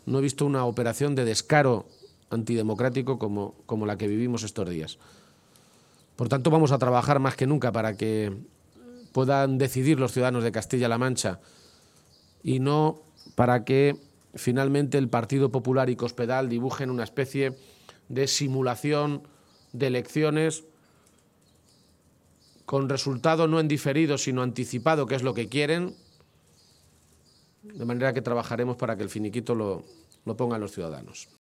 no he visto una operación de descaro antidemocrático como la que vivimos estos días. Por tanto, vamos a trabajar más que nunca para que puedan decidir los ciudadanos de Castilla-La Mancha y no para que finalmente el Partido Popular y Cospedal dibujen una especie de simulación de elecciones con resultado no en diferido, sino anticipado, que es lo que quieren, de manera que trabajaremos para que el finiquito lo pongan los ciudadanos.